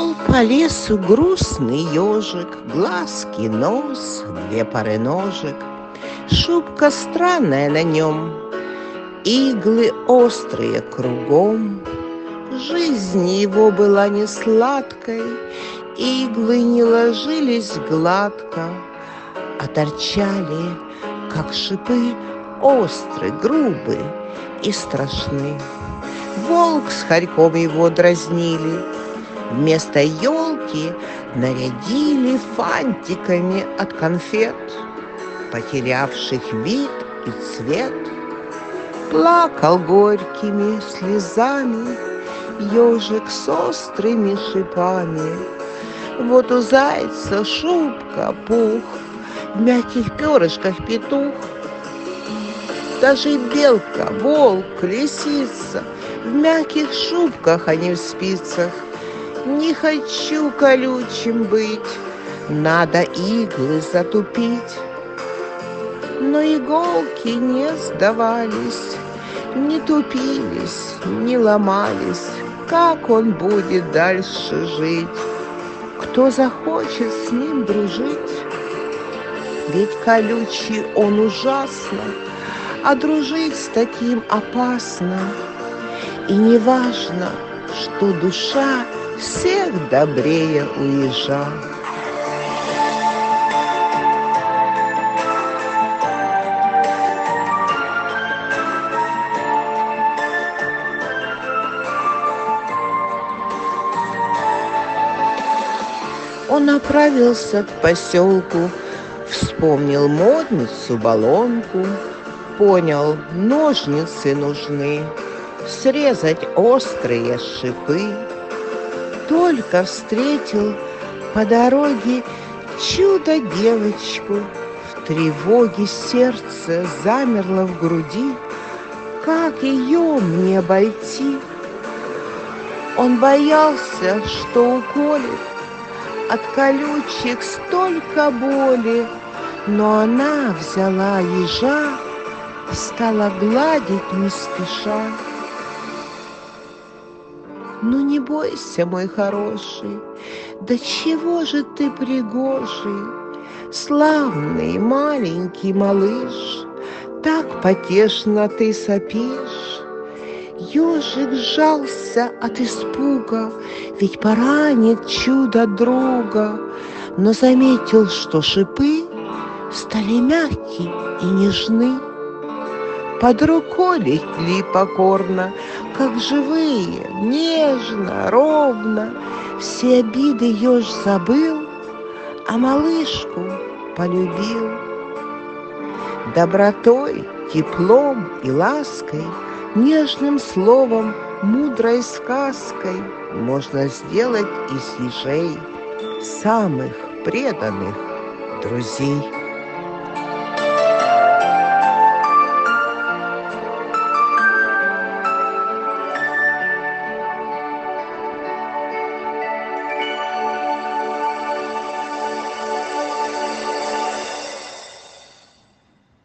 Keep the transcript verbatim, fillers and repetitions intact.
Шел по лесу грустный ежик, глазки, нос, две пары ножек, шубка странная на нем, иглы острые кругом. Жизнь его была не сладкой, иглы не ложились гладко, а торчали, как шипы, остры, грубы и страшны. Волк с хорьком его дразнили, вместо елки нарядили фантиками от конфет, потерявших вид и цвет. Плакал горькими слезами ежик с острыми шипами. Вот у зайца шубка, пух, в мягких перышках петух. Даже белка, волк, лисица в мягких шубках, а не в спицах. Не хочу колючим быть, надо иглы затупить. Но иголки не сдавались, не тупились, не ломались. Как он будет дальше жить? Кто захочет с ним дружить? Ведь колючий он ужасно, а дружить с таким опасно. И не важно, что душа всех добрее у ежа. Он направился к поселку, вспомнил модницу-баллонку, понял, ножницы нужны, срезать острые шипы. Только встретил по дороге чудо-девочку, в тревоге сердце замерло в груди. Как ее мне обойти? Он боялся, что уколет, от колючек столько боли, но она взяла ежа, стала гладить не спеша. Ну не бойся, мой хороший, да чего же ты пригожий, славный маленький малыш, так потешно ты сопишь. Ежик сжался от испуга, ведь поранит чудо друга, но заметил, что шипы стали мягкие и нежны. Под рукой легли покорно, как живые, нежно, ровно. Все обиды еж забыл, а малышку полюбил. Добротой, теплом и лаской, нежным словом, мудрой сказкой можно сделать из ежей самых преданных друзей.